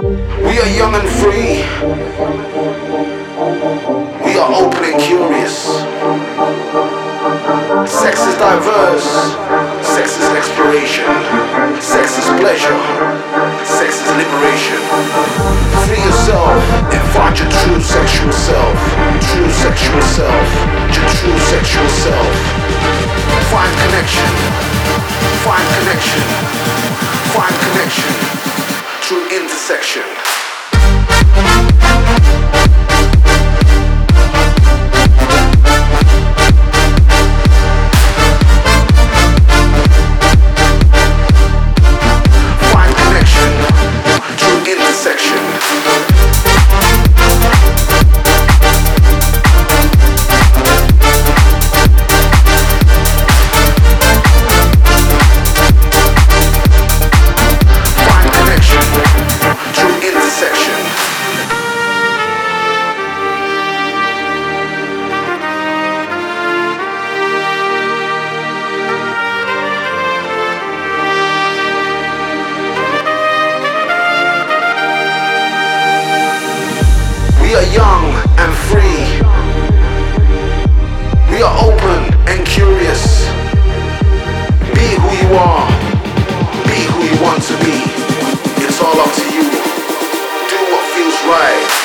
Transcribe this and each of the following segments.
We are young and free. We are open and curious. Sex is diverse. Sex is exploration. Sex is pleasure. Sex is liberation. Free yourself and find your true sexual self. True sexual self. Your true sexual self. Find connection. Find connection. Find connection. True intersection. We are young and free. We are open and curious. Be who you are. Be who you want to be. It's all up to you. Do what feels right.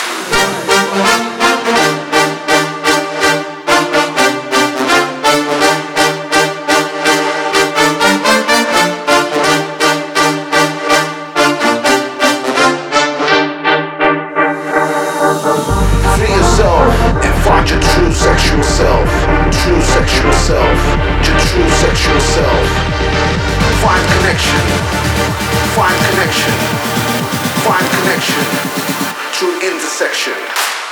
And find your true sexual self. True sexual self. Your true sexual self. Find connection. Find connection. Find connection. True intersection.